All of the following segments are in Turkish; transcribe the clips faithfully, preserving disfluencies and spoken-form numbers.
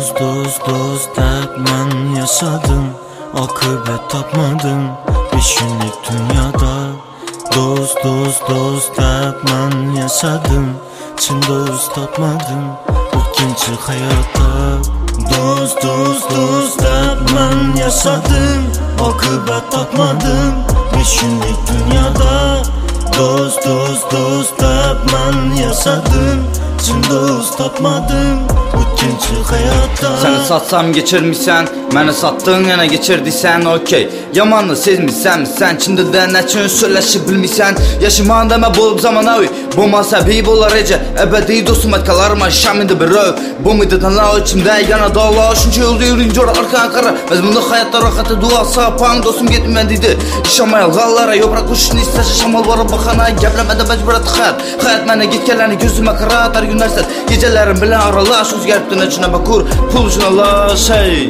Dost dost dost dep ben yaşadım, akıbet tapmadım beş günlük dünyada. Dost dost dost dep ben yaşadım, çin dost tapmadım o'tkinchi hayata. Dost dost dost dep ben yaşadım, akıbet tapmadım beş günlük dünyada. Dost dost dost dep ben yaşadım, çin dost tapmadım o'tkinchi hayata. Seni satsam geçirmişsen, məni sattın yana geçirdiysen okey. Yamanlı sezmişsen sen çində də nəçün söyləşib bilmişsən. Yaşaman demə bulub zamanavi, bu masabi bolar ece. Ebedi dostum etkalarıma şaminde bir röv. Bu müddetanlar içimde yana dağla. Şunca yolda yürüyünce arkan kara. Mezmunda hayatta rahatı dua sapan dostum gitmem dedi. Şamayal gallara yoprak kuşunu isterse şamal vara bakana. Geplemede mecbura tıkar. Hayat mene gitkeleni gözüme kara atar günlersen. Gecelerim bile aralaş özgeriptin içine bakur. Pul için Allah şey.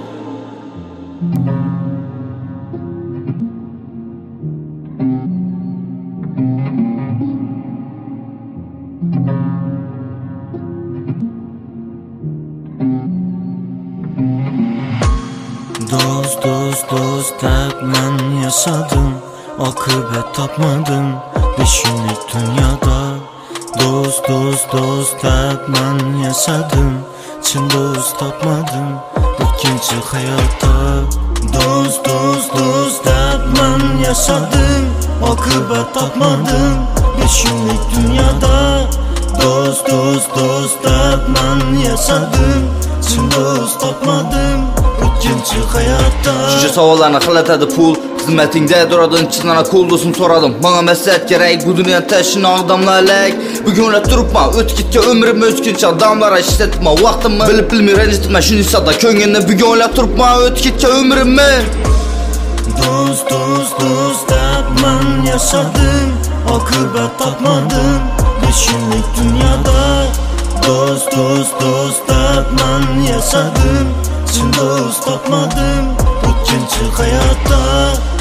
Dost dost dost dep ben yaşadım, akıbet tapmadım beş günlük dünyada. Dost dost dost dep ben yaşadım, çin dost tapmadım o'tkinchi hayata. Dost dost dost dep ben yaşadım, akıbet tapmadım beş günlük dünyada. Dost dost dost dep ben yaşadım, çin dost tapmadım o'tkinchi hayata. Şuca savollarni qilatadi pul. Xizmetingde duradın çınana kul dostum soradım. Bana meslet gerek bu dünya taşına adamlarlek. Bugün turupma ötkitke ömrümü ötkinçe adamlara işletme vaktimi bilip bilmi rencitme şunu sada köyünde bugün turupma ötkitke ömrümü. Dost dost dost dep ben yaşadım, akıbet tapmadım beş günlük dünyada. Dost dost dost dep ben yaşadım, çin dost tapmadım o'tkinchi hayata.